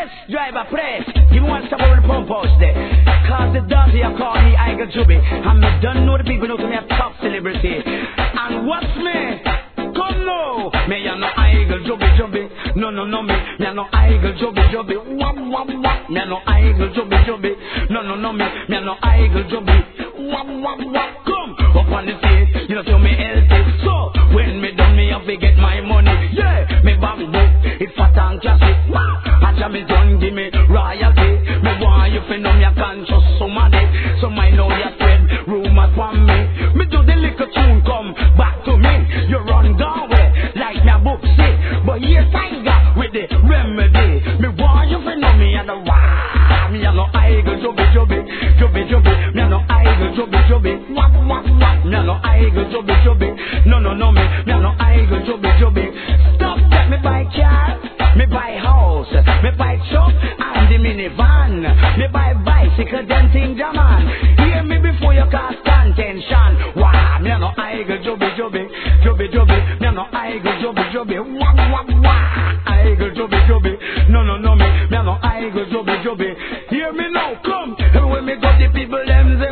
press, driver press. Give me one stop over the pump house there. Cause the dirty I call me Igel Jubby. And me don't know the people know to me a top celebrity. And what's me? Come no, me a no Igel Jubby. No, me a no Igel Jubby. Wap, wap, wap. Me a no Igel Jubby. No, me a no Igel Jubby. Wap, wap, wap. Come up on the stage, you know, to me healthy. So when me done, me have to get my money. Yeah, me bang book, it's fat and classic. And jam is done, give me royalty. Me want you to know me a conscious somebody. So I know you spread rumors from me. Me do the little tune come back to me. You run down way like me a book say. But yes, I got with the remedy. Me want you to know me and the wah. Me a no Igel Jubby. Me a no Igel Jubby. Wap, wap, wap. Me a no Igel Jubby. No, me a no Igel Jubby. Stop that me buy car, me buy house, me buy truck and the minivan. Me buy bicycle, then thing jaman. Hear me before you cause contention. Wow, me a no Igel Jubby. Me a no Igel Jubby. Wap, wap, wap. Igel Jubby. No, me a no Igel Jubby. Hear me now, come. When me got the people them